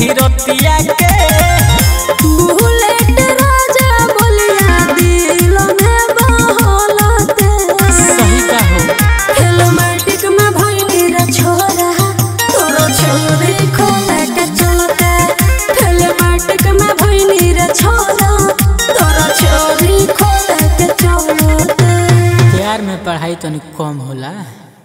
रतिया के बुलेट राजा बोलिया दिल में बहलते सही का हो फिल्मेटिक में भइली रे छोरा तोरो छोरी खोले के चलते फिल्मेटिक में भइली रे छोरा तोरो छोरी खोले के चलते प्यार में पढ़ाई तनी कम होला।